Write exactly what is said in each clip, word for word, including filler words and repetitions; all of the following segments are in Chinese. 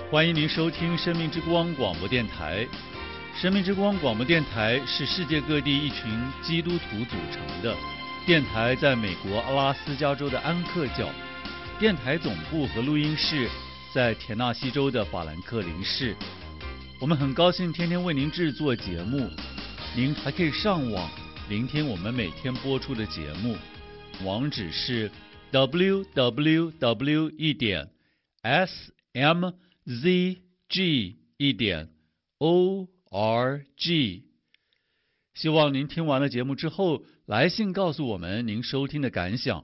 欢迎您收听生命之光广播电台。生命之光广播电台是世界各地一群基督徒组成的电台，在美国阿拉斯加州的安克角，电台总部和录音室在田纳西州的法兰克林市。我们很高兴天天为您制作节目，您还可以上网聆听我们每天播出的节目，网址是 double-u double-u double-u 一点 s m z g 一点 o r g。 希望您听完了节目之后来信告诉我们您收听的感想。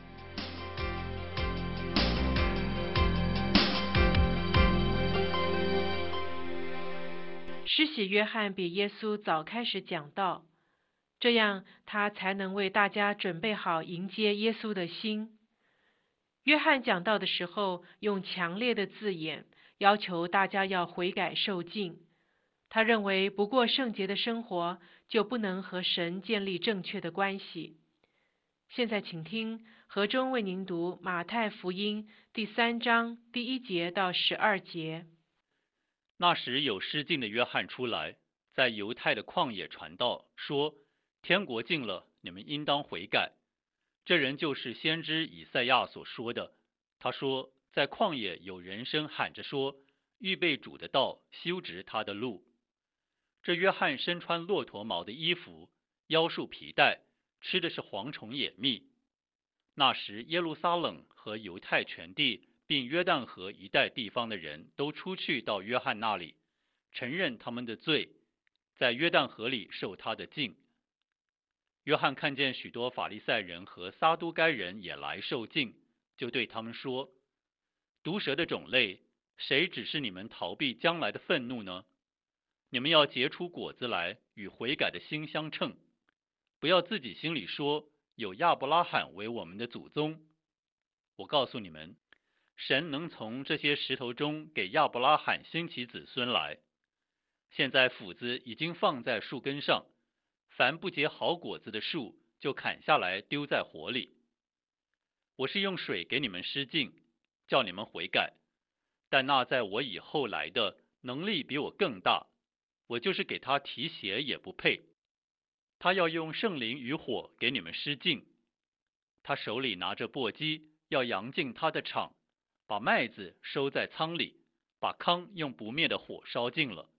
施洗约翰比耶稣早开始讲道，这样他才能为大家准备好迎接耶稣的心。约翰讲道的时候用强烈的字眼，要求大家要悔改受浸。他认为不过圣洁的生活就不能和神建立正确的关系。现在请听何中为您读马太福音第三章第一节到十二节。 那时有失禁的约翰出来，在犹太的旷野传道，说：天国近了，你们应当悔改。这人就是先知以赛亚所说的。他说，在旷野有人声喊着说，预备主的道，修直他的路。这约翰身穿骆驼毛的衣服，腰束皮带，吃的是蝗虫野蜜。那时耶路撒冷和犹太全地并约旦河一带地方的人都出去到约翰那里，承认他们的罪，在约旦河里受他的浸。约翰看见许多法利赛人和撒都该人也来受浸，就对他们说：毒蛇的种类，谁指示你们逃避将来的愤怒呢？你们要结出果子来，与悔改的心相称。不要自己心里说，有亚伯拉罕为我们的祖宗。我告诉你们，神能从这些石头中给亚伯拉罕兴起子孙来。现在斧子已经放在树根上，凡不结好果子的树就砍下来丢在火里。我是用水给你们施浸，叫你们悔改，但那在我以后来的能力比我更大，我就是给他提鞋也不配。他要用圣灵与火给你们施浸，他手里拿着簸箕，要扬进他的场，把麦子收在仓里，把糠用不灭的火烧尽了。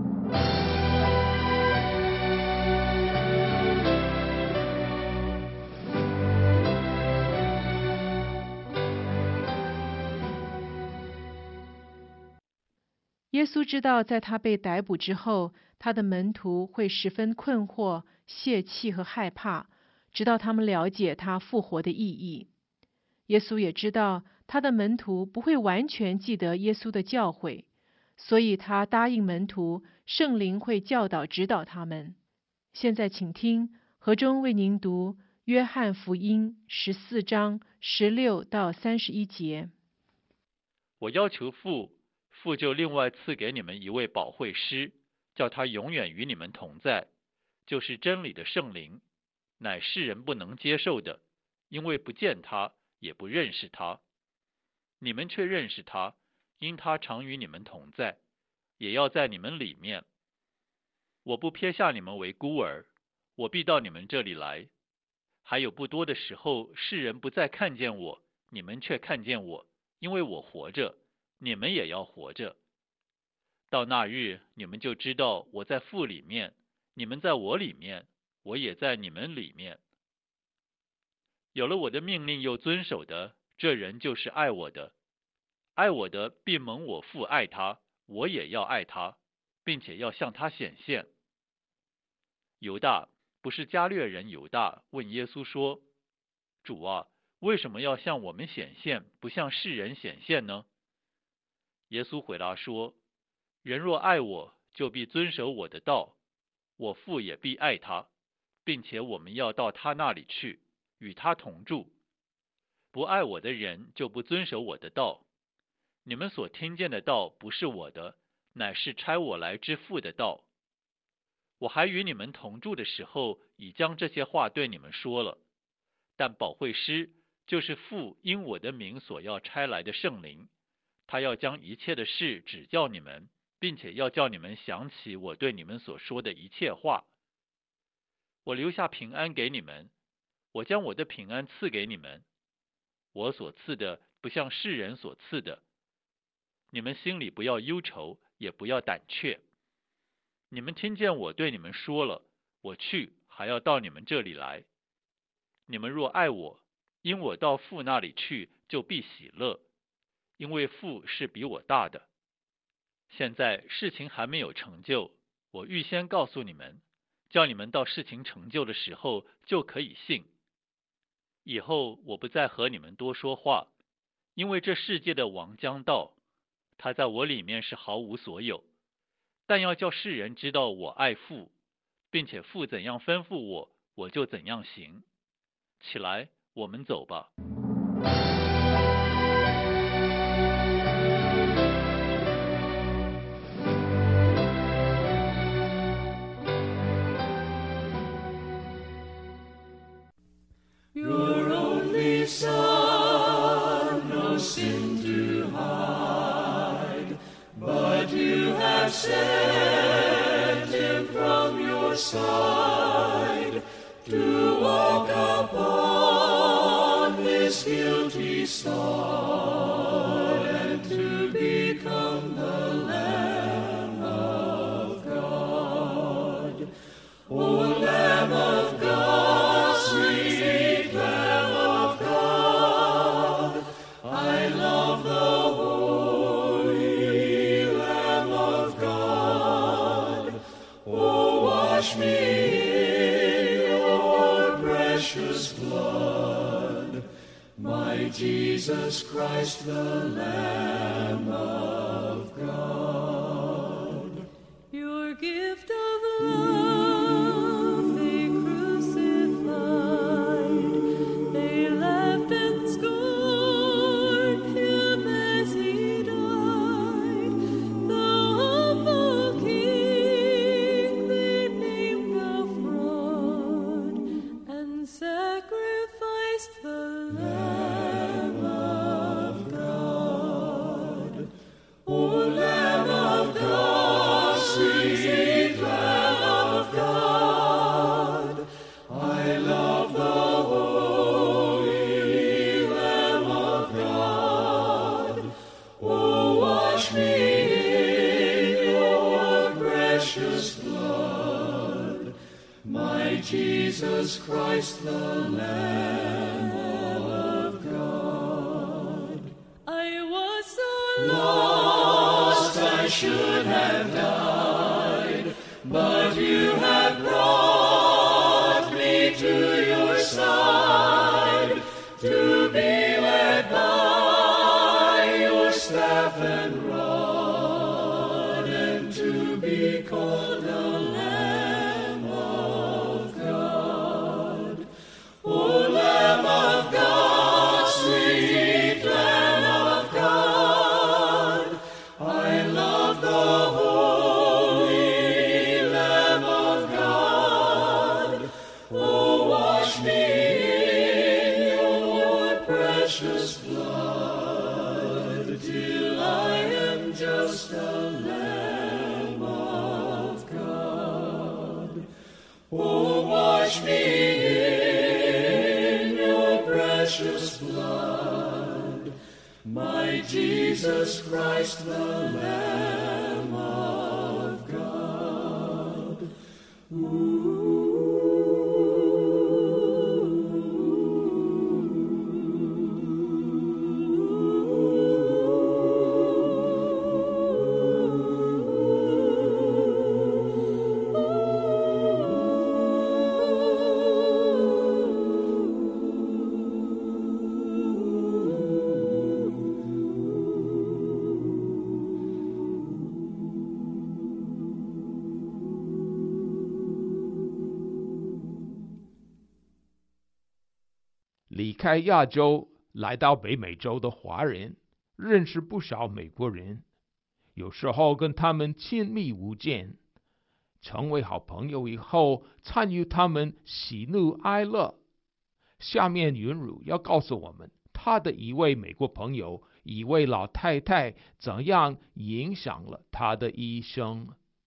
耶稣知道，在他被逮捕之后，他的门徒会十分困惑、泄气和害怕，直到他们了解他复活的意义。耶稣也知道，他的门徒不会完全记得耶稣的教诲，所以他答应门徒，圣灵会教导指导他们。现在请听何中为您读约翰福音十四章十六到三十一节。 我要求父，父就另外赐给你们一位保惠师，叫他永远与你们同在，就是真理的圣灵，乃世人不能接受的，因为不见他，也不认识他。你们却认识他，因他常与你们同在，也要在你们里面。我不撇下你们为孤儿，我必到你们这里来。还有不多的时候，世人不再看见我，你们却看见我，因为我活着，你们也要活着。到那日，你们就知道我在父里面，你们在我里面，我也在你们里面。有了我的命令又遵守的，这人就是爱我的。爱我的必蒙我父爱他，我也要爱他，并且要向他显现。犹大，不是加略人犹大，问耶稣说：主啊，为什么要向我们显现，不向世人显现呢？耶稣回答说：人若爱我，就必遵守我的道，我父也必爱他，并且我们要到他那里去，与他同住。不爱我的人，就不遵守我的道。你们所听见的道不是我的，乃是差我来之父的道。我还与你们同住的时候，已将这些话对你们说了。但保惠师，就是父因我的名所要差来的圣灵， 他要将一切的事指教你们，并且要叫你们想起我对你们所说的一切话。我留下平安给你们，我将我的平安赐给你们。我所赐的不像世人所赐的。你们心里不要忧愁，也不要胆怯。你们听见我对你们说了，我去，还要到你们这里来。你们若爱我，因我到父那里去，就必喜乐，因为父是比我大的。现在事情还没有成就，我预先告诉你们，叫你们到事情成就的时候就可以信。以后我不再和你们多说话，因为这世界的王将到，他在我里面是毫无所有。但要叫世人知道我爱父，并且父怎样吩咐我，我就怎样行。起来，我们走吧。 Your only Son, no sin to hide, but you have sent him from your side to walk upon this guilty sod and to become the Lamb of God. O Lamb of God, sweet Lamb of God, I love the holy Lamb of God. Oh, wash me in your precious blood, my Jesus Christ, the Lamb of God. Your gift of love they crucified, they laughed and scorned him as he died. The humble King they named a fraud and sacrificed the Lamb of God. O Lamb of God, sweet Lamb of God, I love the holy Lamb of God. Oh, wash me in your precious blood, my Jesus Christ, the Lamb of God. I was so lost I should have died, but you have brought me to your side, to be led by your staff and rod, and to be called the Lamb of God. O Lamb of God, sweet Lamb of God, I love the holy Lamb of God. Oh, wash me in your precious blood, till I am just a Lamb of God. Oh, wash me in your precious blood, my Jesus Christ, the Lamb of God. 离开亚洲来到北美洲的华人，认识不少美国人，有时候跟他们亲密无间，成为好朋友以后，参与他们喜怒哀乐。下面云如要告诉我们，他的一位美国朋友一位老太太怎样影响了她的一生。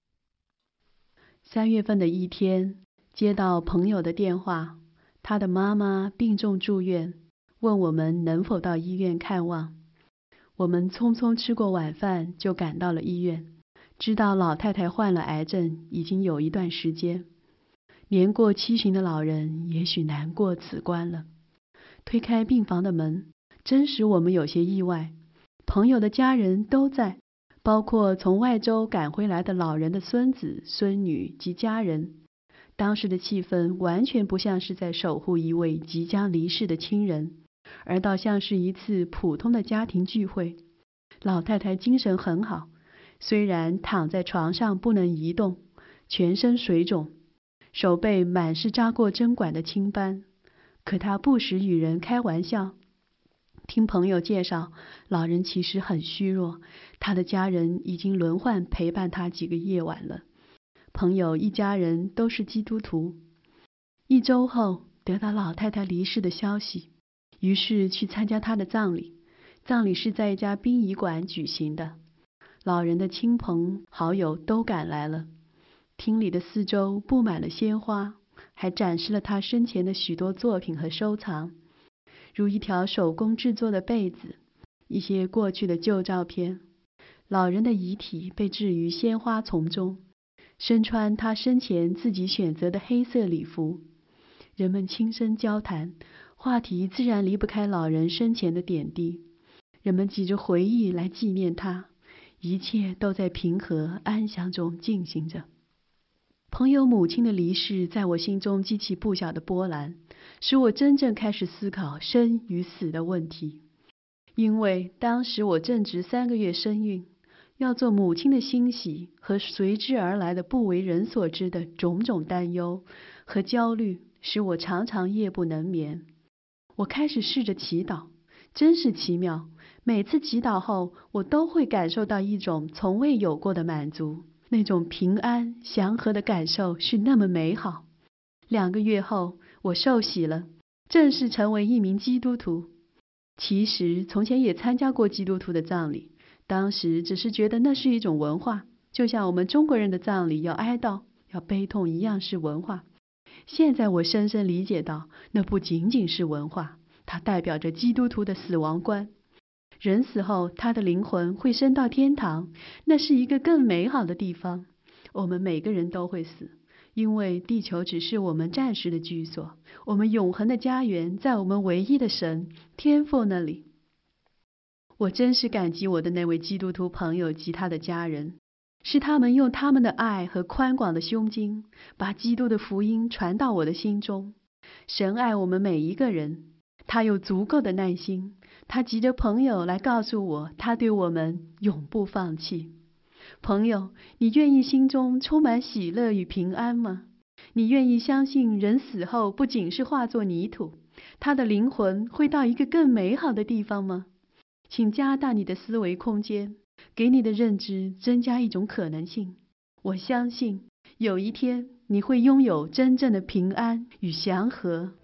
三月份的一天，接到朋友的电话，他的妈妈病重住院，问我们能否到医院看望。我们匆匆吃过晚饭就赶到了医院，知道老太太患了癌症已经有一段时间，年过七旬的老人也许难过此关了。推开病房的门，真使我们有些意外，朋友的家人都在，包括从外州赶回来的老人的孙子、孙女及家人。当时的气氛完全不像是在守护一位即将离世的亲人，而倒像是一次普通的家庭聚会。老太太精神很好，虽然躺在床上不能移动，全身水肿，手背满是扎过针管的青斑，可她不时与人开玩笑。听朋友介绍，老人其实很虚弱，他的家人已经轮换陪伴他几个夜晚了。朋友一家人都是基督徒。一周后得到老太太离世的消息，于是去参加她的葬礼。葬礼是在一家殡仪馆举行的，老人的亲朋好友都赶来了。厅里的四周布满了鲜花，还展示了他生前的许多作品和收藏，如一条手工制作的被子，一些过去的旧照片。老人的遗体被置于鲜花丛中，身穿他生前自己选择的黑色礼服。人们轻声交谈，话题自然离不开老人生前的点滴。人们挤着回忆来纪念他，一切都在平和安详中进行着。朋友母亲的离世在我心中激起不小的波澜，使我真正开始思考生与死的问题。因为当时我正值三个月身孕，要做母亲的欣喜和随之而来的不为人所知的种种担忧和焦虑，使我常常夜不能眠。我开始试着祈祷，真是奇妙，每次祈祷后，我都会感受到一种从未有过的满足，那种平安祥和的感受是那么美好。两个月后，我受洗了，正式成为一名基督徒。其实从前也参加过基督徒的葬礼，当时只是觉得那是一种文化，就像我们中国人的葬礼要哀悼要悲痛一样是文化。现在我深深理解到，那不仅仅是文化，它代表着基督徒的死亡观。人死后，他的灵魂会升到天堂，那是一个更美好的地方。我们每个人都会死，因为地球只是我们暂时的居所，我们永恒的家园在我们唯一的神天父那里。我真是感激我的那位基督徒朋友及他的家人，是他们用他们的爱和宽广的胸襟，把基督的福音传到我的心中。神爱我们每一个人，他有足够的耐心，他急着朋友来告诉我，他对我们永不放弃。朋友，你愿意心中充满喜乐与平安吗？你愿意相信人死后不仅是化作泥土，他的灵魂会到一个更美好的地方吗？请加大你的思维空间，给你的认知增加一种可能性。我相信有一天你会拥有真正的平安与祥和。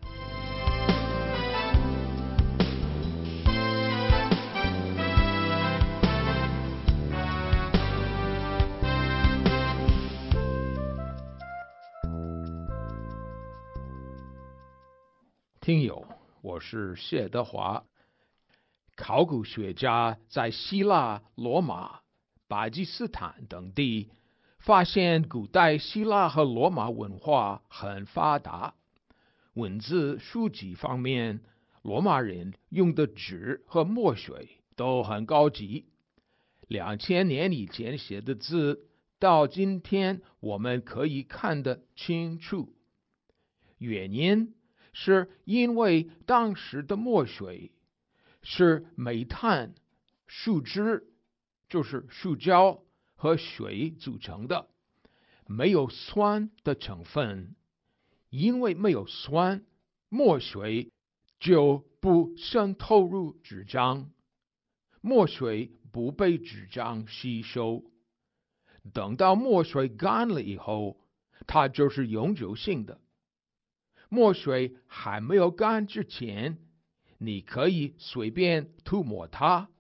听友，我是谢德华。考古学家在希腊、罗马、巴基斯坦等地发现，古代希腊和罗马文化很发达。文字、书籍方面，罗马人用的纸和墨水都很高级。两千年以前写的字，到今天我们可以看得清楚。原因是因为当时的墨水是煤炭、树脂，就是树胶和水组成的，没有酸的成分。因为没有酸，墨水就不渗透入纸张，墨水不被纸张吸收。等到墨水干了以后，它就是永久性的。墨水还没有干之前，你可以随便涂抹它，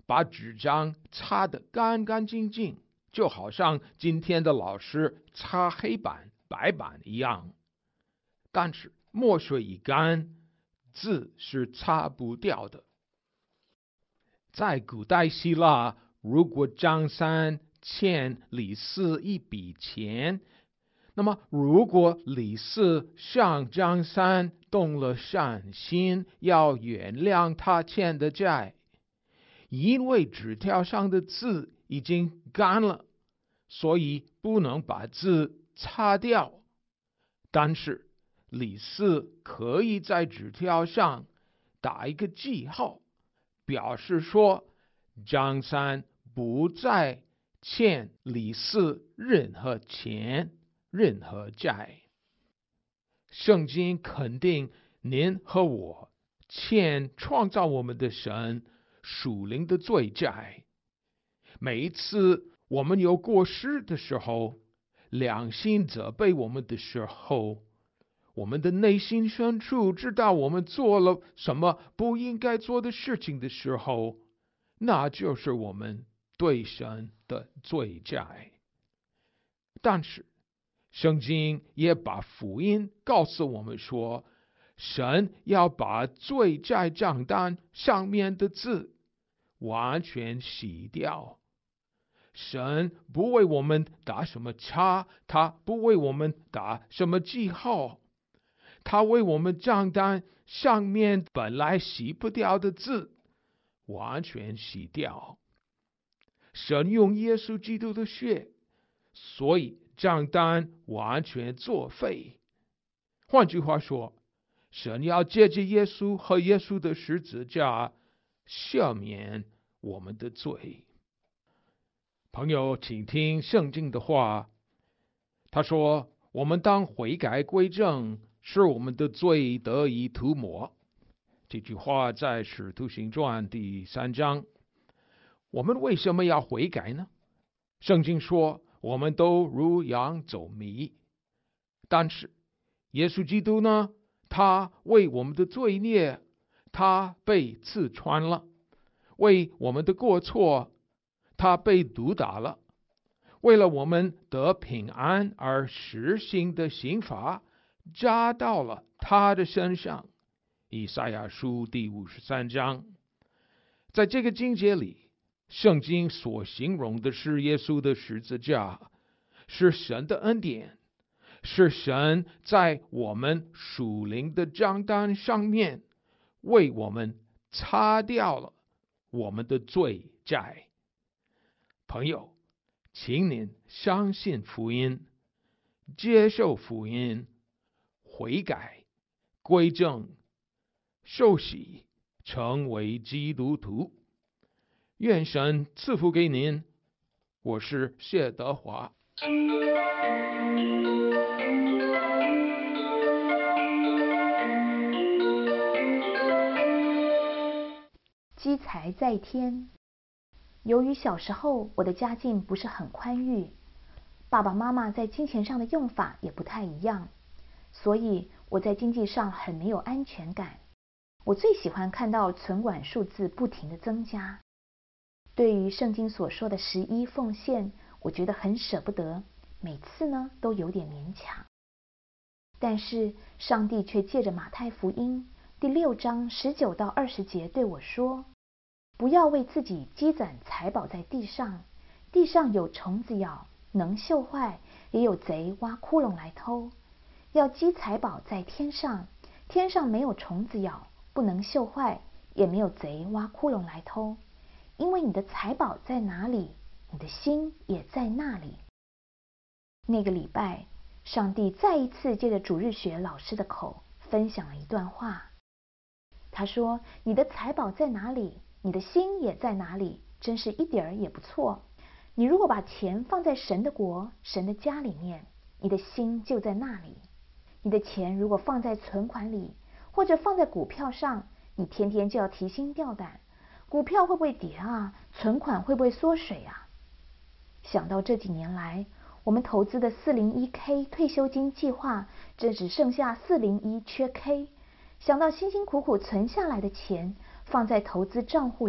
把纸张擦得干干净净，就好像今天的老师擦黑板、白板一样。但是墨水一干，字是擦不掉的。在古代希腊，如果张三欠李四一笔钱，那么如果李四向张三动了善心，要原谅他欠的债，因为纸条上的字已经干了，所以不能把字擦掉。但是李四可以在纸条上打一个记号，表示说张三不再欠李四任何钱、任何债。圣经肯定您和我欠创造我们的神属灵的罪债。每一次我们有过失的时候，良心责备我们的时候，我们的内心深处知道我们做了什么不应该做的事情的时候，那就是我们对神的罪债。但是圣经也把福音告诉我们说，神要把罪债账单上面的字完全洗掉。神不为我们打什么叉，他不为我们打什么记号，他为我们账单上面本来洗不掉的字完全洗掉。神用耶稣基督的血，所以账单完全作废。换句话说，神要借着耶稣和耶稣的十字架赦免我们的罪。朋友，请听圣经的话，他说我们当悔改归正，使我们的罪得以涂抹。这句话在使徒行传第三章。我们为什么要悔改呢？圣经说我们都如羊走迷，但是耶稣基督呢，他为我们的罪孽，他被刺穿了；为我们的过错，他被毒打了。为了我们得平安而实行的刑罚，加到了他的身上。以赛亚书第五十三章。在这个经节里，圣经所形容的是耶稣的十字架，是神的恩典，是神在我们属灵的账单上面为我们擦掉了我们的罪债。朋友，请您相信福音，接受福音，悔改归正，受洗，成为基督徒。愿神赐福给您。我是谢德华。 积财在天。由于小时候我的家境不是很宽裕，爸爸妈妈在金钱上的用法也不太一样，所以我在经济上很没有安全感。我最喜欢看到存款数字不停的增加。对于圣经所说的十一奉献，我觉得很舍不得，每次呢都有点勉强。但是上帝却借着马太福音第六章十九到二十节对我说，不要为自己积攒财宝在地上，地上有虫子咬，能锈坏，也有贼挖窟窿来偷。要积财宝在天上，天上没有虫子咬，不能锈坏，也没有贼挖窟窿来偷。因为你的财宝在哪里，你的心也在那里。那个礼拜，上帝再一次借着主日学老师的口分享了一段话。他说，你的财宝在哪里，你的心也在哪里，真是一点儿也不错。你如果把钱放在神的国、神的家里面，你的心就在那里。你的钱如果放在存款里，或者放在股票上，你天天就要提心吊胆，股票会不会跌啊？存款会不会缩水啊？想到这几年来，我们投资的四零一 K 退休金计划，这只剩下四零一缺 K。想到辛辛苦苦存下来的钱放在投资账户里，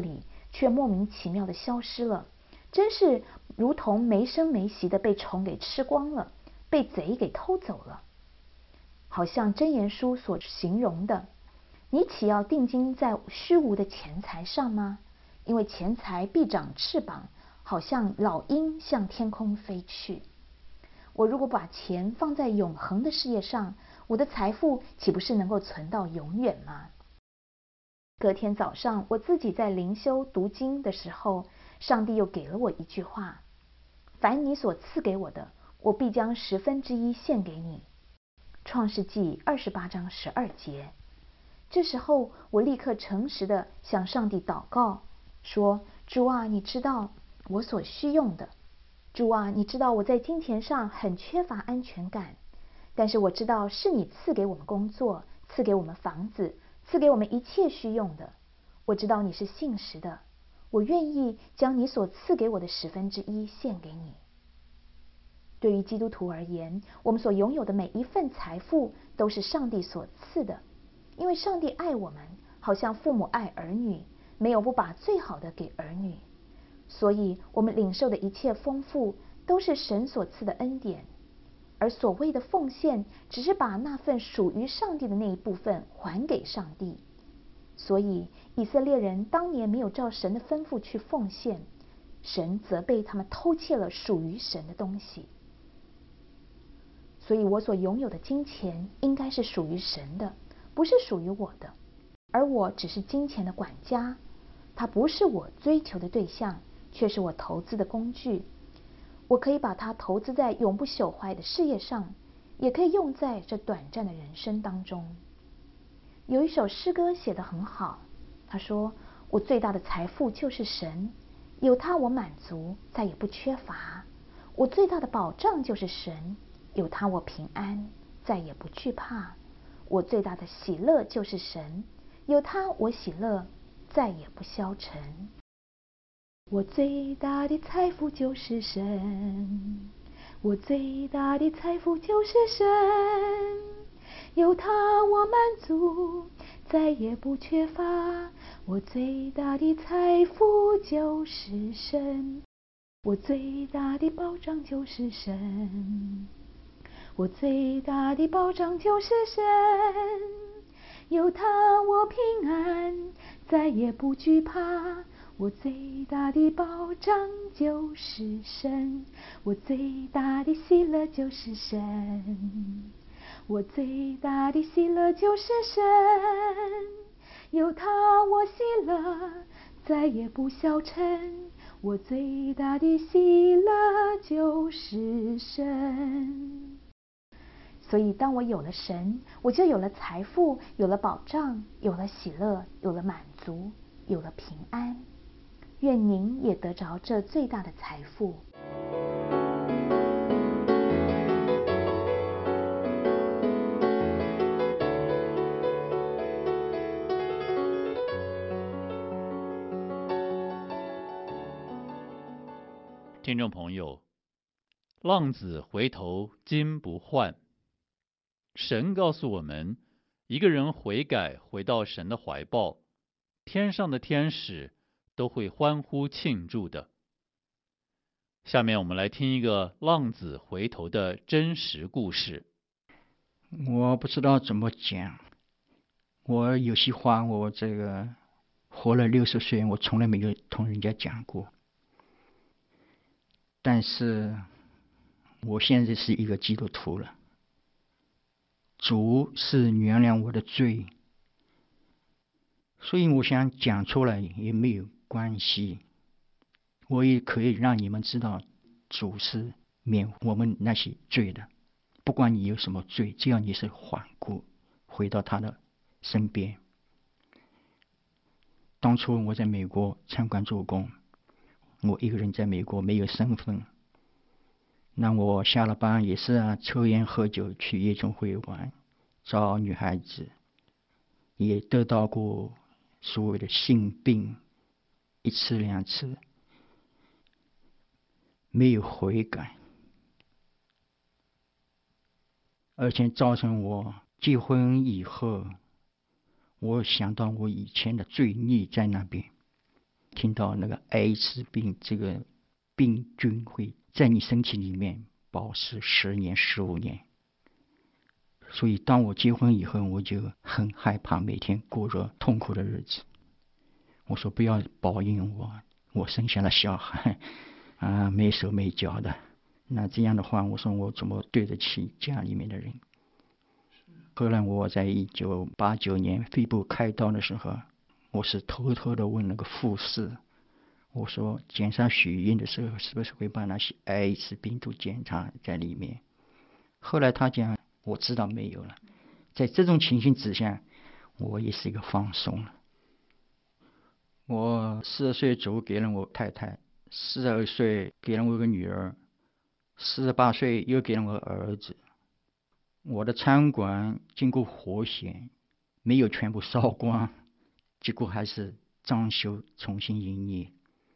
却莫名其妙的消失了，真是如同没声没息的被虫给吃光了，被贼给偷走了。好像箴言书所形容的，你岂要定睛在虚无的钱财上吗？因为钱财必长翅膀，好像老鹰向天空飞去。我如果把钱放在永恒的事业上，我的财富岂不是能够存到永远吗？隔天早上，我自己在灵修读经的时候，上帝又给了我一句话：凡你所赐给我的，我必将十分之一献给你。创世纪二十八章十二节。这时候我立刻诚实的向上帝祷告，说：主啊，你知道我所需用的。主啊，你知道我在金钱上很缺乏安全感，但是我知道是你赐给我们工作，赐给我们房子，赐给我们一切需用的。我知道你是信实的，我愿意将你所赐给我的十分之一献给你。对于基督徒而言，我们所拥有的每一份财富都是上帝所赐的，因为上帝爱我们，好像父母爱儿女，没有不把最好的给儿女。所以我们领受的一切丰富都是神所赐的恩典，而所谓的奉献只是把那份属于上帝的那一部分还给上帝。所以以色列人当年没有照神的吩咐去奉献，神责备他们偷窃了属于神的东西。所以我所拥有的金钱应该是属于神的，不是属于我的，而我只是金钱的管家，它不是我追求的对象，却是我投资的工具。我可以把它投资在永不朽坏的事业上，也可以用在这短暂的人生当中。有一首诗歌写得很好，他说：我最大的财富就是神，有他我满足，再也不缺乏。我最大的保障就是神，有他我平安，再也不惧怕。我最大的喜乐就是神，有他我喜乐，再也不消沉。我最大的财富就是神，我最大的财富就是神，有他我满足，再也不缺乏。我最大的财富就是神，我最大的保障就是神，我最大的保障就是神，有他我平安，再也不惧怕。我最大的保障就是神，我最大的喜乐就是神，我最大的喜乐就是神，有他我喜乐，再也不消沉。我最大的喜乐就是神。所以当我有了神，我就有了财富，有了保障，有了喜乐，有了满足，有了平安。愿您也得着这最大的财富。 听众朋友，浪子回头金不换。神告诉我们，一个人悔改回到神的怀抱，天上的天使都会欢呼庆祝的。下面我们来听一个浪子回头的真实故事。 我不知道怎么讲，我有些话我这个活了六十岁，我从来没有同人家讲过。但是我现在是一个基督徒了，主是原谅我的罪，所以我想讲出来也没有关系，我也可以让你们知道主是免我们那些罪的。不管你有什么罪，只要你是缓过回到他的身边。当初我在美国参观做工，我一个人在美国没有身份，那我下了班也是啊，抽烟喝酒，去夜总会玩，找女孩子，也得到过所谓的性病一次两次，没有悔改，而且造成我结婚以后，我想到我以前的罪孽在那边， 听到那个艾滋病这个病菌会在你身体里面保持十年、十五年。所以当我结婚以后，我就很害怕每天过着痛苦的日子。我说不要报应我，我生下了小孩啊，没手没脚的，那这样的话，我说我怎么对得起家里面的人？后来我在一九八九年肺部开刀的时候，我是偷偷的问那个护士，我说检查血液的时候是不是会把那些艾滋病毒检查在里面？后来他讲我知道没有了。在这种情形之下，我也是一个放松了。我四十岁走给了我太太，四十二岁给了我一个女儿，四十八岁又给了我儿子。我的餐馆经过活检，没有全部烧光，结果还是装修重新营业。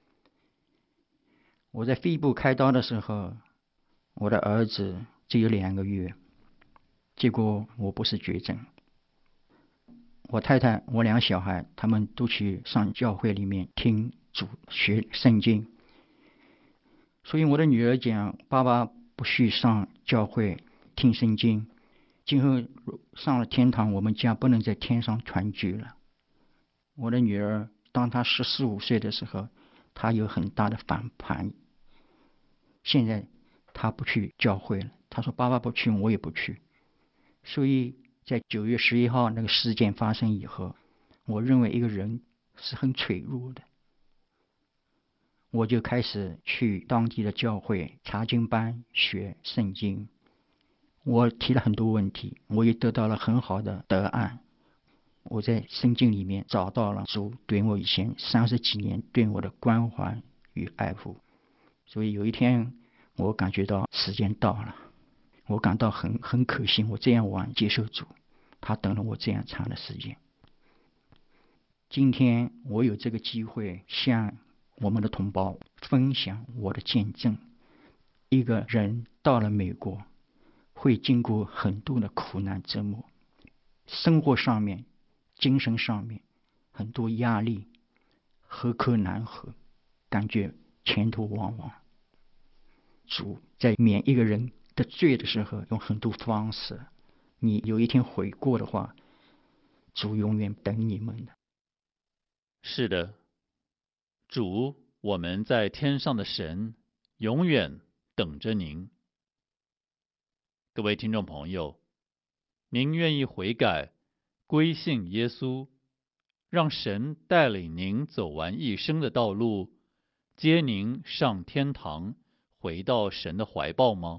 我在肺部开刀的时候，我的儿子只有两个月，结果我不是绝症。我太太我两个小孩他们都去上教会里面听主学圣经，所以我的女儿讲，爸爸不许上教会听圣经，今后上了天堂，我们家不能在天上团聚了。我的女儿当她十四五岁的时候，她有很大的反叛，现在她不去教会了，她说爸爸不去我也不去。所以在九月十一号那个事件发生以后，我认为一个人是很脆弱的，我就开始去当地的教会查经班学圣经。我提了很多问题，我也得到了很好的答案。我在圣经里面找到了主对我以前三十几年对我的关怀与爱护。所以有一天我感觉到时间到了，我感到很很可惜，我这样晚接受主，他等了我这样长的时间。今天我有这个机会向我们的同胞分享我的见证。一个人到了美国，会经过很多的苦难折磨，生活上面、精神上面很多压力，何可难何，感觉前途茫茫。主在免一个人的罪的时候用很多方式，你有一天悔过的话，主永远等你们的。 是的，主，我们在天上的神永远等着您。各位听众朋友，您愿意悔改归信耶稣，让神带领您走完一生的道路，接您上天堂，回到神的怀抱吗？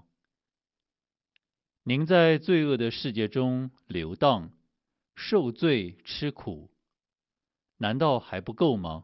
您在罪恶的世界中流荡，受罪吃苦，难道还不够吗？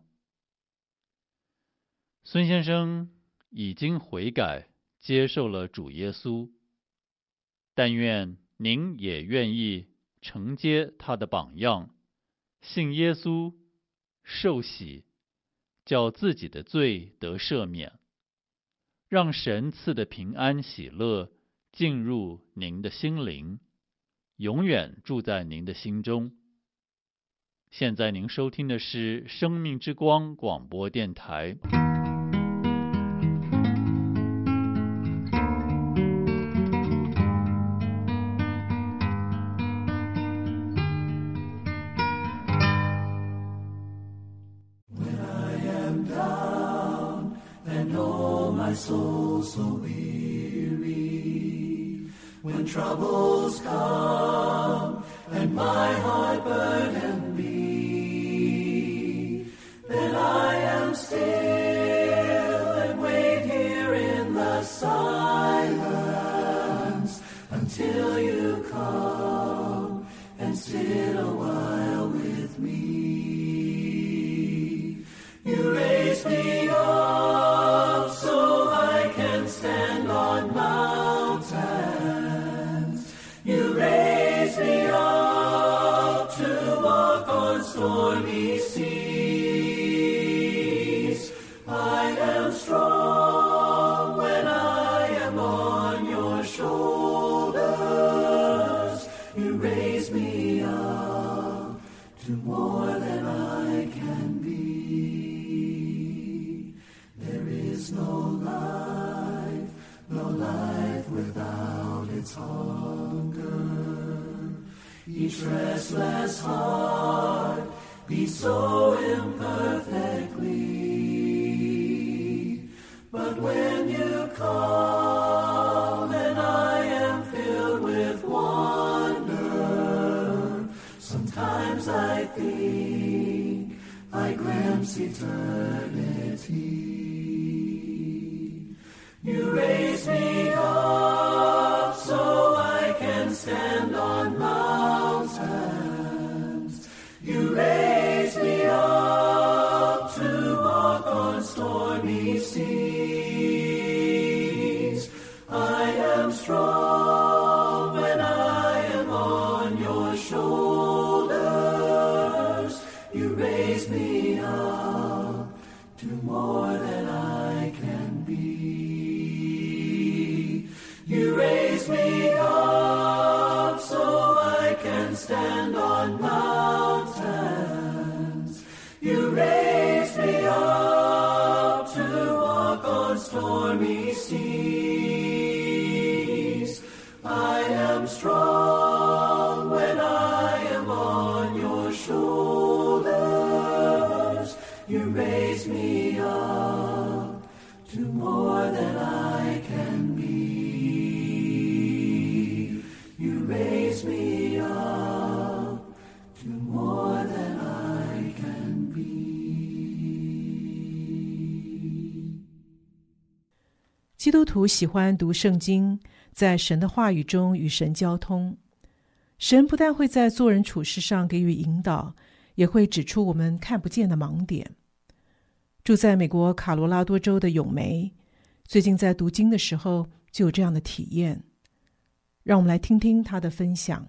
孙先生已经悔改，接受了主耶稣，但愿您也愿意承接他的榜样，信耶稣，受洗，叫自己的罪得赦免，让神赐的平安喜乐进入您的心灵，永远住在您的心中。现在您收听的是生命之光广播电台。 My soul so weary, when troubles come and my heart burden be, then I am still and wait here in the silence until you come and sit a while with me. You raise me up so I can stand on mountains. You raise me up to walk on stormy seas. I am strong when I am on your shoulders. You raise me up to more than I can be. life, no life without its hunger. Each restless heart beats so imperfectly, but when you call and I am filled with wonder, sometimes I think I glimpse eternity. You raise me up so I can stand on mountains. You raise me up to walk on stormy seas. I am strong when I am on your shoulders. You raise me up to more than I can be. You raise me up so I can stand on mountains. You raise me up to walk on stormy seas. I am strong when I am on your shoulders. You raise me up to more than I can be. You raise me up to more than I can be. 基督徒喜欢读圣经，在神的话语中与神交通。神不但会在做人处事上给予引导，也会指出我们看不见的盲点。住在美国卡罗拉多州的咏梅，最近在读经的时候就有这样的体验。让我们来听听她的分享。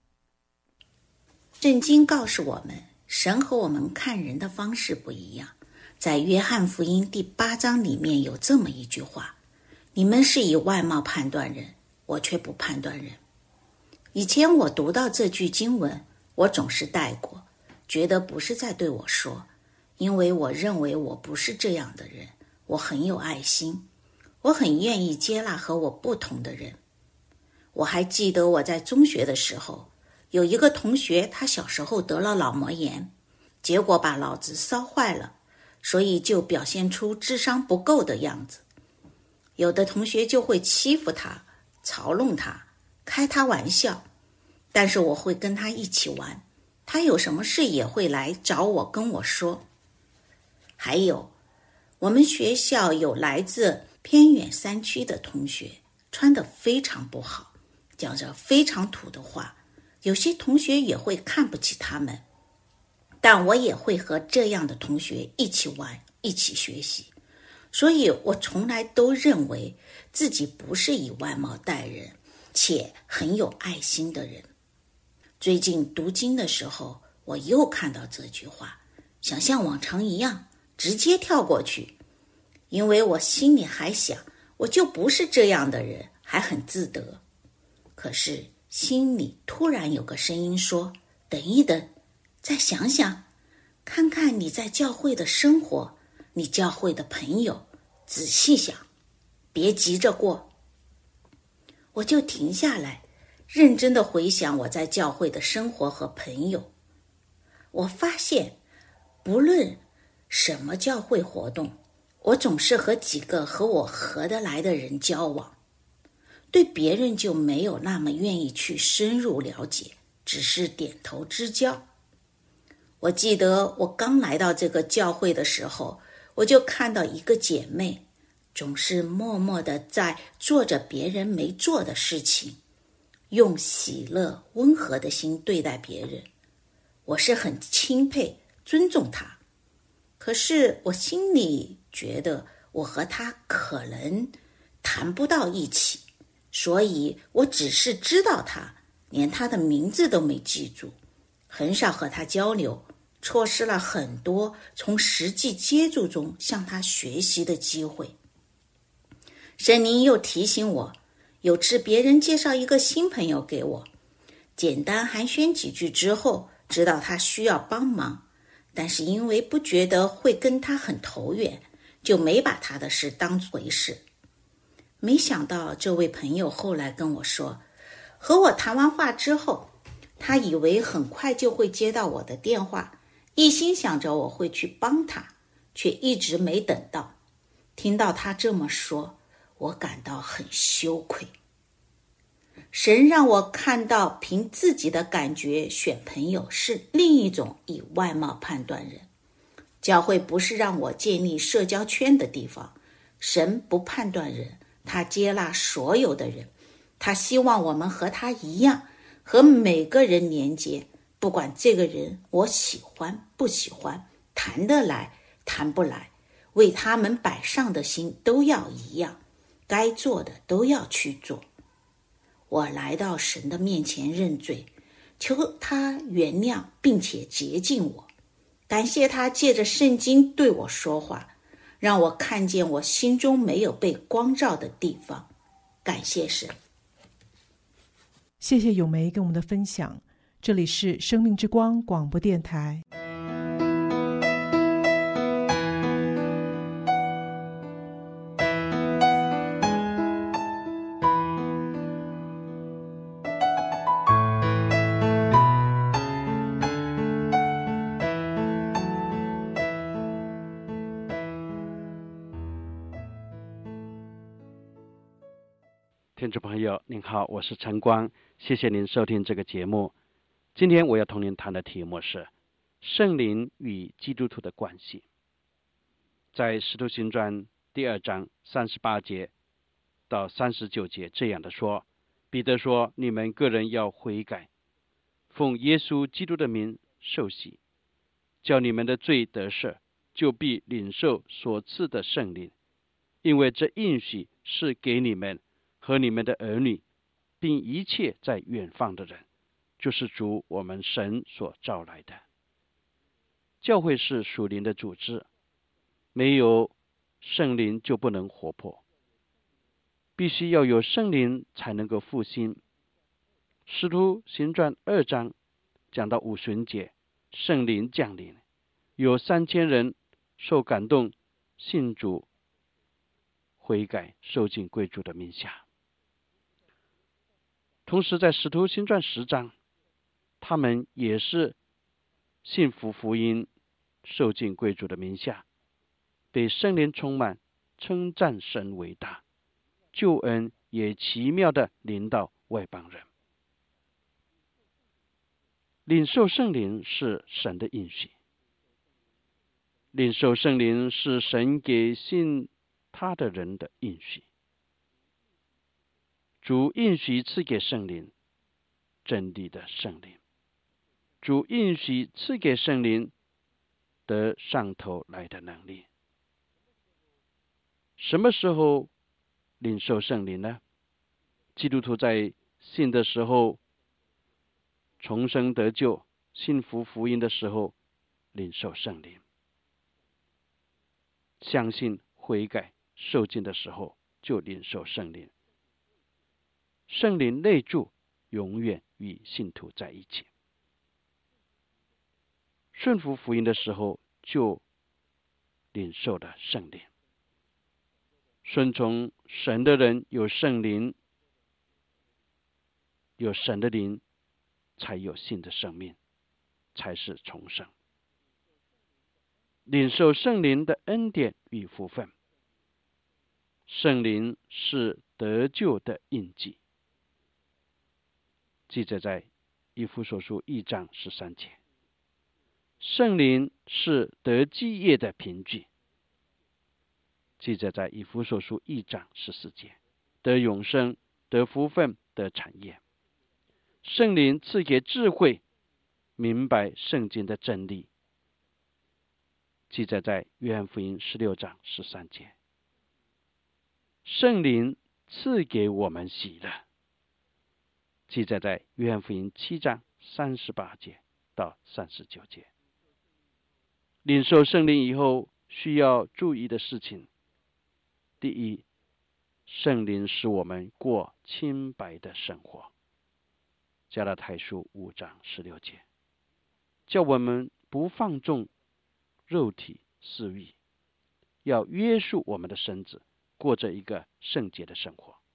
圣经告诉我们，神和我们看人的方式不一样。在约翰福音第八章里面有这么一句话：你们是以外貌判断人，我却不判断人。以前我读到这句经文，我总是带过，觉得不是在对我说，因为我认为我不是这样的人。我很有爱心，我很愿意接纳和我不同的人。我还记得我在中学的时候，有一个同学，他小时候得了脑膜炎，结果把脑子烧坏了，所以就表现出智商不够的样子。有的同学就会欺负他，嘲弄他，开他玩笑，但是我会跟他一起玩，他有什么事也会来找我跟我说。还有，我们学校有来自偏远山区的同学，穿得非常不好，讲着非常土的话，有些同学也会看不起他们，但我也会和这样的同学一起玩，一起学习。所以我从来都认为自己不是以外貌待人，且很有爱心的人。最近读经的时候，我又看到这句话，想像往常一样直接跳过去，因为我心里还想，我就不是这样的人，还很自得。可是心里突然有个声音说，等一等，再想想，看看你在教会的生活，你教会的朋友，仔细想，别急着过。我就停下来，认真的回想我在教会的生活和朋友。我发现，不论什么教会活动，我总是和几个和我合得来的人交往，对别人就没有那么愿意去深入了解，只是点头之交。我记得我刚来到这个教会的时候，我就看到一个姐妹，总是默默地在做着别人没做的事情，用喜乐、温和的心对待别人。我是很钦佩、尊重她。可是我心里觉得我和她可能谈不到一起，所以我只是知道她，连她的名字都没记住，很少和她交流，错失了很多从实际接触中向她学习的机会。圣灵又提醒我，有次别人介绍一个新朋友给我，简单寒暄几句之后，知道他需要帮忙，但是因为不觉得会跟他很投缘， 就没把他的事当回事。没想到这位朋友后来跟我说，和我谈完话之后，他以为很快就会接到我的电话，一心想着我会去帮他，却一直没等到。听到他这么说，我感到很羞愧。神让我看到凭自己的感觉选朋友是另一种以外貌判断人。教会不是让我建立社交圈的地方，神不判断人，他接纳所有的人，他希望我们和他一样，和每个人连接，不管这个人我喜欢不喜欢，谈得来谈不来，为他们摆上的心都要一样，该做的都要去做。我来到神的面前认罪，求他原谅并且洁净我，感谢他借着圣经对我说话，让我看见我心中没有被光照的地方。感谢神。 谢谢咏梅跟我们的分享，这里是生命之光广播电台。 听众朋友您好，我是陈光，谢谢您收听这个节目。今天我要同您谈的题目是圣灵与基督徒的关系。在使徒行传第二章三十八节到三十九节这样的说，彼得说，你们个人要悔改，奉耶稣基督的名受洗，叫你们的罪得赦，就必领受所赐的圣灵，因为这应许是给你们和你们的儿女，并一切在远方的人，就是主我们神所召来的。教会是属灵的组织，没有圣灵就不能活泼，必须要有圣灵才能够复兴。使徒行传二章讲到五旬节，圣灵降临，有三千人受感动，信主悔改，受尽归主的名下。同时在使徒行传十章，他们也是信服福音，受尽归主的名下，被圣灵充满，称赞神伟大，救恩也奇妙的临到外邦人。领受圣灵是神的应许，领受圣灵是神给信他的人的应许。主应许赐给圣灵，真理的圣灵。主应许赐给圣灵得上头来的能力。什么时候领受圣灵呢？基督徒在信的时候，重生得救，信服福音的时候领受圣灵，相信悔改受尽的时候就领受圣灵。圣灵内住，永远与信徒在一起。顺服福音的时候就领受了圣灵。顺从神的人有圣灵，有神的灵，才有新的生命，才是重生。领受圣灵的恩典与福分，圣灵是得救的印记。记载在以弗所书一章十三节。圣灵是得基业的凭据，记载在以弗所书一章十四节。得永生，得福分，得产业。圣灵赐给智慧，明白圣经的真理，记载在约翰福音十六章十三节。圣灵赐给我们喜乐，记载在约翰福音七章三十八节到三十九节。领受圣灵以后需要注意的事情，第一，圣灵使我们过清白的生活，加拉太书五章十六节，叫我们不放纵肉体私欲， 要约束我们的身子，过着一个圣洁的生活。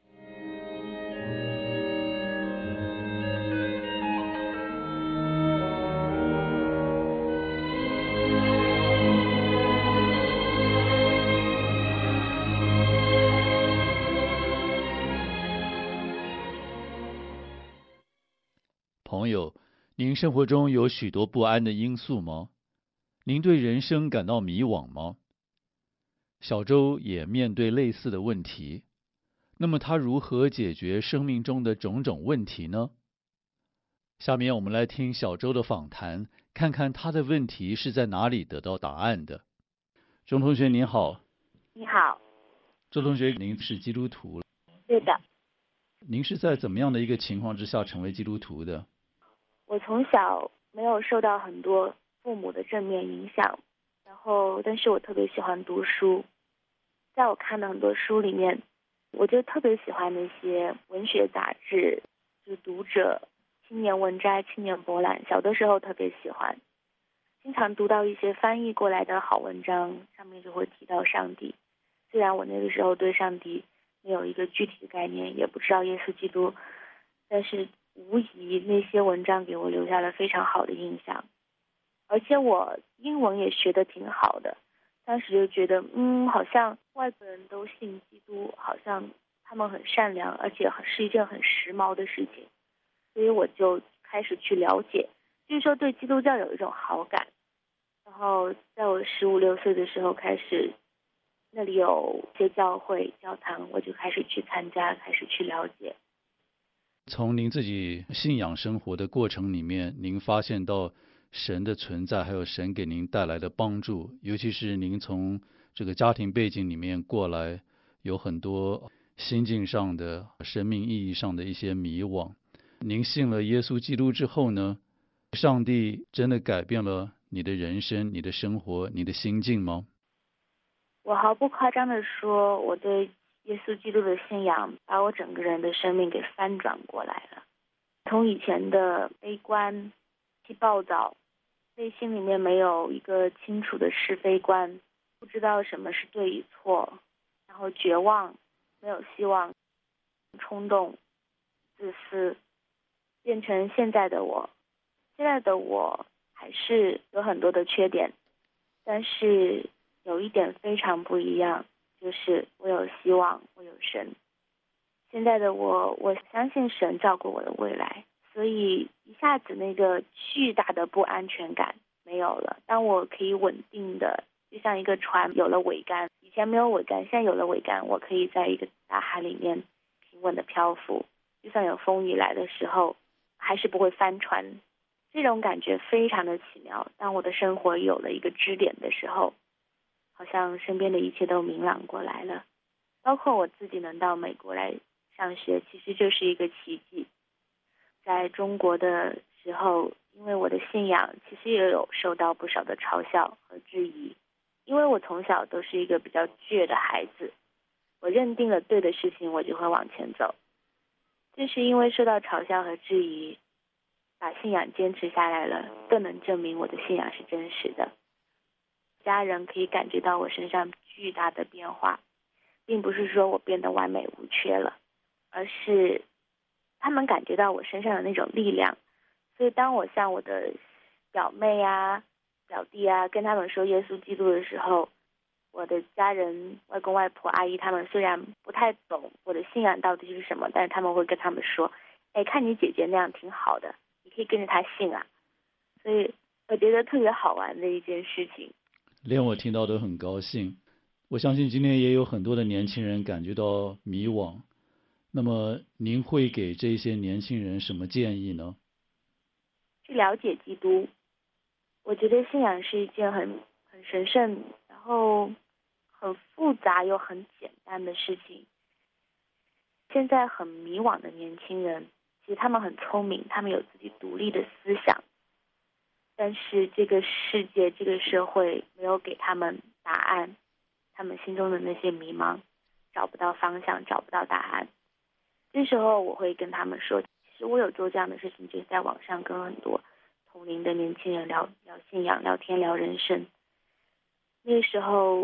朋友，您生活中有许多不安的因素吗？您对人生感到迷惘吗？小周也面对类似的问题，那么他如何解决生命中的种种问题呢？下面我们来听小周的访谈，看看他的问题是在哪里得到答案的。钟同学您好。 你好。 周同学，您是基督徒？ 对的。 您是在怎么样的一个情况之下成为基督徒的？ 我从小没有受到很多父母的正面影响，然后但是我特别喜欢读书，在我看的很多书里面，我就特别喜欢那些文学杂志，就读者、青年文摘、青年博览，小的时候特别喜欢，经常读到一些翻译过来的好文章，上面就会提到上帝。虽然我那个时候对上帝没有一个具体的概念，也不知道耶稣基督，但是无疑那些文章给我留下了非常好的印象。而且我英文也学得挺好的，当时就觉得嗯，好像外国人都信基督，好像他们很善良，而且是一件很时髦的事情，所以我就开始去了解，就是说对基督教有一种好感。然后在我十五六岁的时候开始，那里有些教会教堂，我就开始去参加，开始去了解。 从您自己信仰生活的过程里面，您发现到神的存在，还有神给您带来的帮助，尤其是您从这个家庭背景里面过来，有很多心境上的、生命意义上的一些迷惘。您信了耶稣基督之后呢，上帝真的改变了你的人生、你的生活、你的心境吗？ 我毫不夸张地说，我对耶稣基督的信仰把我整个人的生命给翻转过来了。从以前的悲观、气暴躁，内心里面没有一个清楚的是非观，不知道什么是对与错，然后绝望、没有希望、冲动、自私，变成现在的我。现在的我还是有很多的缺点，但是有一点非常不一样，就是我有希望，我有神。现在的我，我相信神照顾我的未来，所以一下子那个巨大的不安全感没有了。当我可以稳定的，就像一个船有了桅杆，以前没有桅杆，现在有了桅杆，我可以在一个大海里面平稳的漂浮，就算有风雨来的时候，还是不会翻船。这种感觉非常的奇妙。当我的生活有了一个支点的时候，好像身边的一切都明朗过来了，包括我自己能到美国来上学，其实就是一个奇迹。在中国的时候，因为我的信仰其实也有受到不少的嘲笑和质疑，因为我从小都是一个比较倔的孩子，我认定了对的事情，我就会往前走。就是因为受到嘲笑和质疑，把信仰坚持下来了，更能证明我的信仰是真实的。家人可以感觉到我身上巨大的变化，并不是说我变得完美无缺了，而是他们感觉到我身上的那种力量。所以当我向我的表妹啊、表弟啊跟他们说耶稣基督的时候，我的家人、外公外婆、阿姨他们虽然不太懂我的信仰到底是什么，但是他们会跟他们说，哎，看你姐姐那样挺好的，你可以跟着她信啊。所以我觉得特别好玩的一件事情， 连我听到都很高兴。我相信今天也有很多的年轻人感觉到迷惘，那么您会给这些年轻人什么建议呢？ 去了解基督。我觉得信仰是一件很很神圣，然后很复杂又很简单的事情。现在很迷惘的年轻人，其实他们很聪明，他们有自己独立的思想，但是这个世界、这个社会没有给他们答案，他们心中的那些迷茫，找不到方向，找不到答案。这时候我会跟他们说，其实我有做这样的事情，就是在网上跟很多同龄的年轻人聊聊信仰、聊天、聊人生。那个时候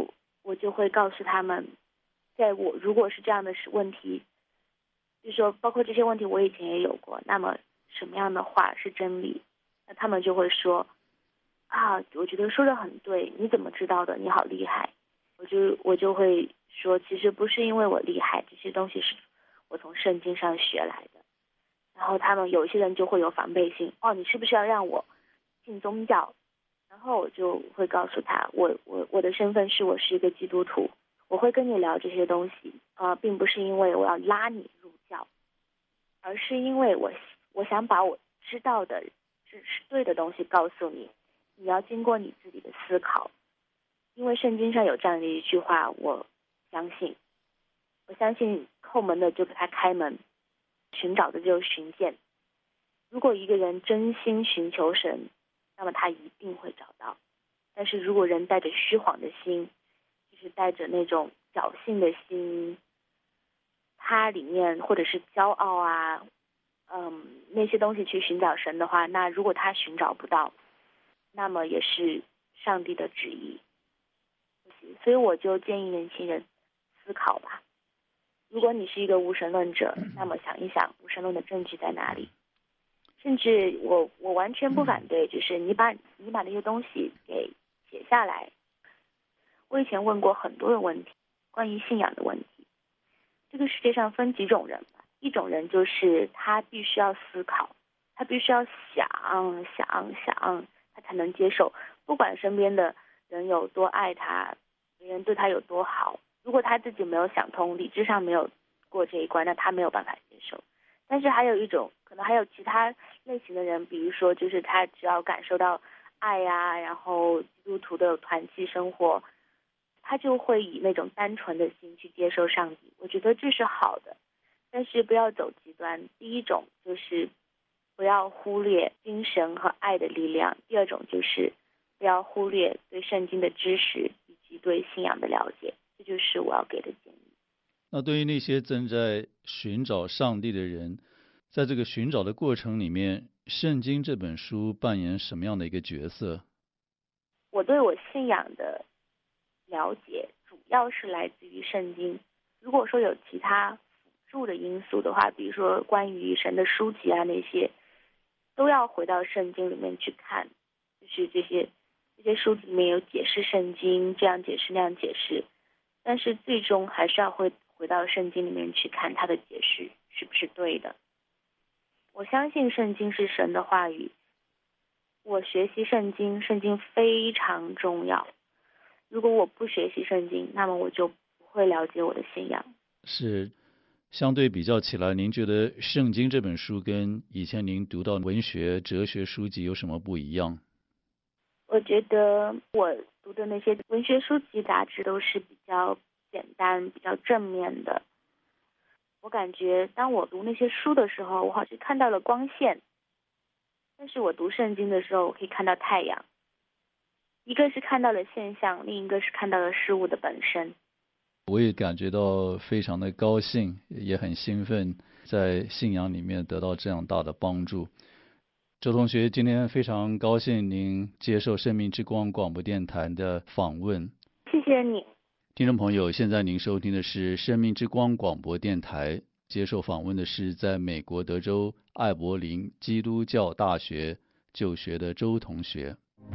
我就会告诉他们，在我如果是这样的问题，就是说包括这些问题我以前也有过，那么什么样的话是真理？那他们就会说啊，我觉得说的很对，你怎么知道的？你好厉害。我就我就会说，其实不是因为我厉害，这些东西是我从圣经上学来的。然后他们有些人就会有防备心，哦，你是不是要让我信宗教？然后我就会告诉他，我我我的身份是我是一个基督徒，我会跟你聊这些东西，呃，并不是因为我要拉你入教，而是因为我我想把我知道的是是对的东西告诉你，你要经过你自己的思考。因为圣经上有这样的一句话，我相信，我相信叩门的就给他开门，寻找的就寻见。如果一个人真心寻求神，那么他一定会找到。但是如果人带着虚晃的心，就是带着那种侥幸的心，他里面或者是骄傲啊，嗯，那些东西去寻找神的话，那如果他寻找不到，那么也是上帝的旨意。所以我就建议年轻人思考吧。如果你是一个无神论者，那么想一想无神论的证据在哪里。甚至我我完全不反对，就是你把你把那些东西给写下来。我以前问过很多的问题，关于信仰的问题。这个世界上分几种人吧，一种人就是他必须要思考，他必须要想想想，他才能接受，不管身边的人有多爱他，别人对他有多好，如果他自己没有想通，理智上没有过这一关，那他没有办法接受。但是还有一种，可能还有其他类型的人，比如说就是他只要感受到爱呀、啊，然后基督徒的团契生活，他就会以那种单纯的心去接受上帝。我觉得这是好的，但是不要走极端。第一种就是不要忽略精神和爱的力量，第二种就是不要忽略对圣经的知识以及对信仰的了解，这就是我要给的建议。 那对于那些正在寻找上帝的人，在这个寻找的过程里面，圣经这本书扮演什么样的一个角色？ 我对我信仰的了解主要是来自于圣经。如果说有其他辅助的因素的话，比如说关于神的书籍啊，那些都要回到圣经里面去看，就是这些这些书籍里面有解释圣经，这样解释那样解释，但是最终还是要回回到圣经里面去看它的解释是不是对的。我相信圣经是神的话语，我学习圣经，圣经非常重要。如果我不学习圣经，那么我就不会了解我的信仰。 是，相对比较起来，您觉得圣经这本书跟以前您读到文学、哲学书籍有什么不一样？ 我觉得我读的那些文学书籍杂志都是比较简单、比较正面的。我感觉当我读那些书的时候，我好像看到了光线，但是我读圣经的时候，我可以看到太阳。一个是看到了现象，另一个是看到了事物的本身。 我也感觉到非常的高兴，也很兴奋，在信仰里面得到这样大的帮助。周同学，今天非常高兴您接受生命之光广播电台的访问。 谢谢你。 听众朋友，现在您收听的是生命之光广播电台，接受访问的是在美国德州艾柏林基督教大学就学的周同学。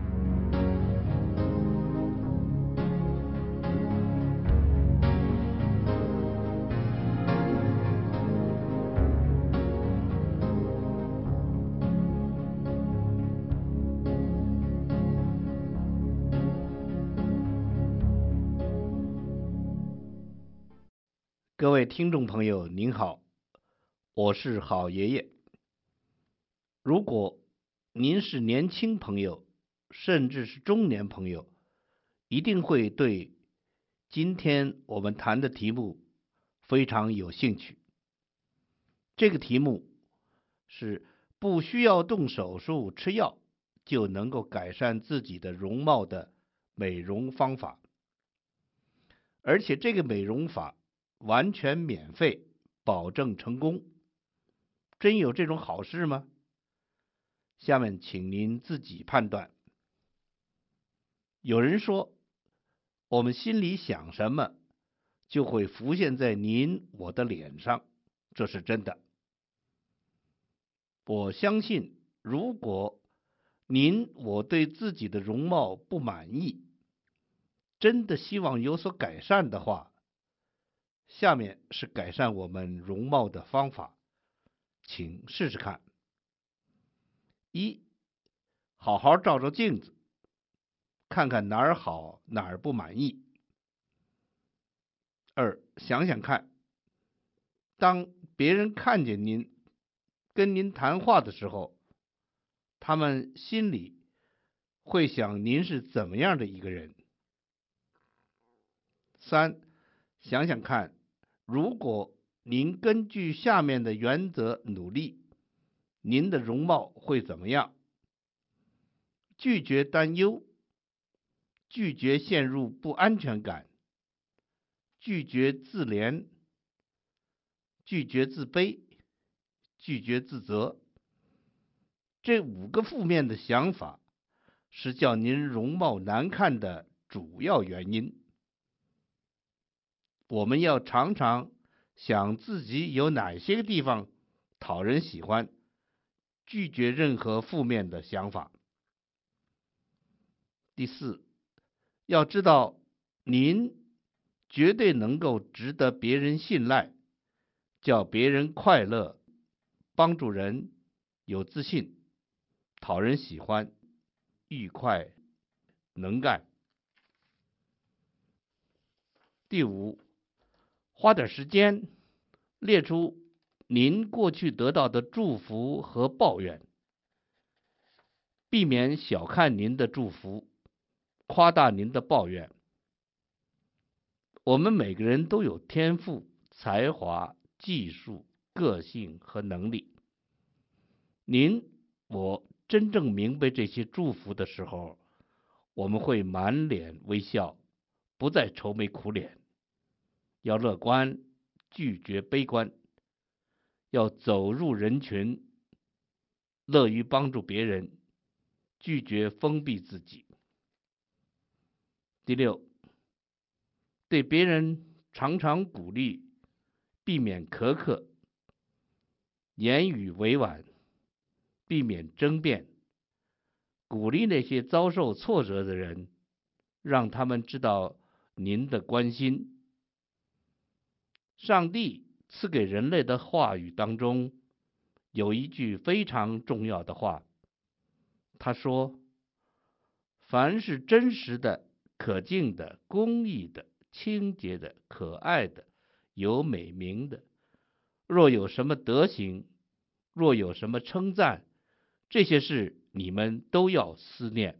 各位听众朋友您好，我是好爷爷。如果您是年轻朋友，甚至是中年朋友，一定会对今天我们谈的题目非常有兴趣。这个题目是不需要动手术吃药就能够改善自己的容貌的美容方法，而且这个美容法完全免费，保证成功。真有这种好事吗？下面请您自己判断。有人说， 我们心里想什么，就会浮现在您我的脸上，这是真的。我相信，如果您我对自己的容貌不满意，真的希望有所改善的话，下面是改善我们容貌的方法，请试试看。一，好好照照镜子，看看哪儿好哪儿不满意。二，想想看，当别人看见您跟您谈话的时候，他们心里会想您是怎么样的一个人。三，想想看，如果您根据下面的原则努力，您的容貌会怎么样？拒绝担忧，拒绝陷入不安全感，拒绝自怜，拒绝自卑，拒绝自责。这五个负面的想法是叫您容貌难看的主要原因。我们要常常想自己有哪些个地方讨人喜欢，拒绝任何负面的想法。第四，要知道您绝对能够值得别人信赖，叫别人快乐，帮助人，有自信，讨人喜欢，愉快，能干。第五，花点时间列出您过去得到的祝福和抱怨，避免小看您的祝福，夸大您的抱怨。我们每个人都有天赋、才华、技术、个性和能力。您我真正明白这些祝福的时候，我们会满脸微笑，不再愁眉苦脸。要乐观，拒绝悲观，要走入人群，乐于帮助别人，拒绝封闭自己。第六，对别人常常鼓励，避免苛刻，言语委婉，避免争辩，鼓励那些遭受挫折的人，让他们知道您的关心。上帝赐给人类的话语当中，有一句非常重要的话，他说：凡是真实的、可敬的、公义的、清洁的、可爱的、有美名的，若有什么德行，若有什么称赞，这些事你们都要思念。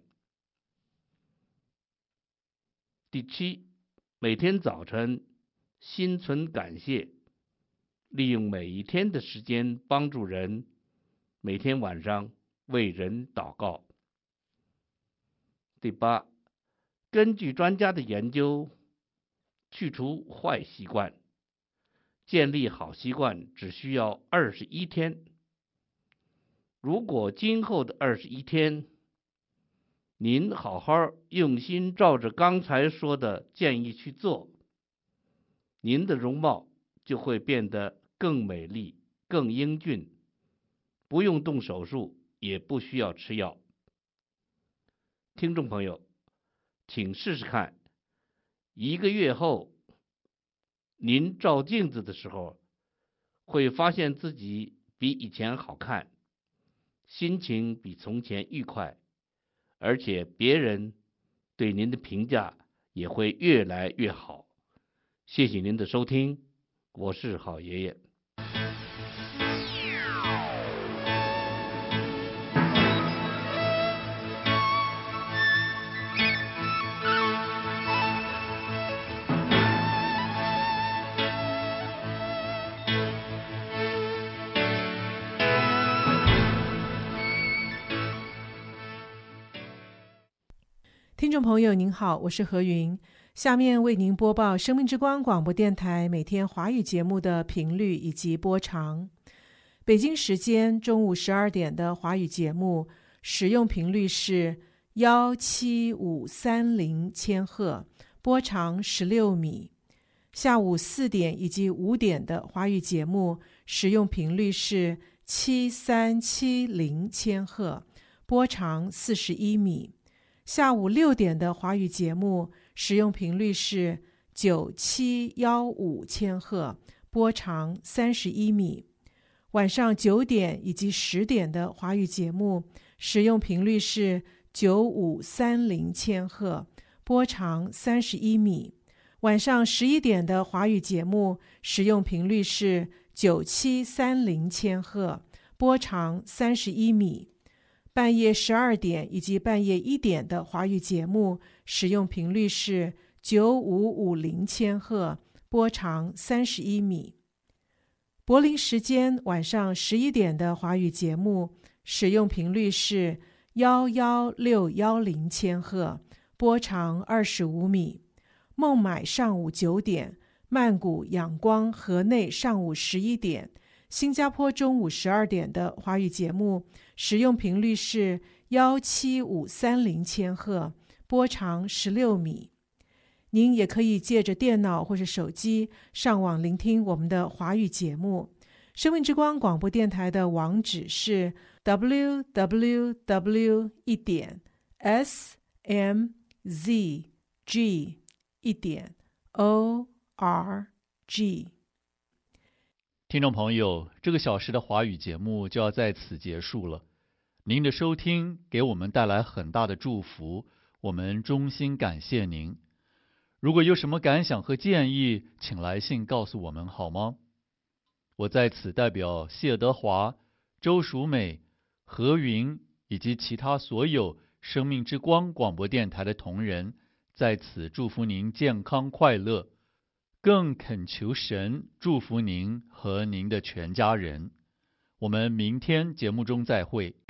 第七，每天早晨心存感谢，利用每一天的时间帮助人，每天晚上为人祷告。第八，根据专家的研究，去除坏习惯，建立好习惯只需要二十一天。如果今后的二十一天，您好好用心照着刚才说的建议去做，您的容貌就会变得更美丽、更英俊，不用动手术，也不需要吃药。听众朋友，请试试看，一个月后，您照镜子的时候，会发现自己比以前好看，心情比从前愉快，而且别人对您的评价也会越来越好。谢谢您的收听，我是好爷爷。 听众朋友您好，我是何云，下面为您播报生命之光广播电台每天华语节目的频率以及播长。北京时间中午十二点的华语节目使用频率是一七五三零千赫， 波长十六米。下午四点以及五点的华语节目使用频率是七三七零千赫，波长四十一米。下午六点的华语节目使用频率是九七一五千赫，波长三十一米。晚上九点以及十点的华语节目使用频率是九五三零千赫，波长三十一米。晚上十一点的华语节目使用频率是九七三零千赫，波长三十一米。半夜十二点以及半夜一点的华语节目使用频率是九五五零千赫，波长三十一米。柏林时间晚上十一点的华语节目使用频率是一一六一零千赫，波长二十五米。孟买上午九点，曼谷、仰光、河内上午十一点，新加坡中午十二点的华语节目使用频率是一七五三零千赫，波长十六米。您也可以借着电脑或是手机上网聆听我们的华语节目。生命之光广播电台的网址是 double-u double-u double-u 一点 s m z g 一点 o r g。 听众朋友，这个小时的华语节目就要在此结束了。您的收听给我们带来很大的祝福，我们衷心感谢您。如果有什么感想和建议，请来信告诉我们好吗？我在此代表谢德华、周淑美、何云以及其他所有生命之光广播电台的同仁，在此祝福您健康快乐，更恳求神祝福您和您的全家人。我们明天节目中再会。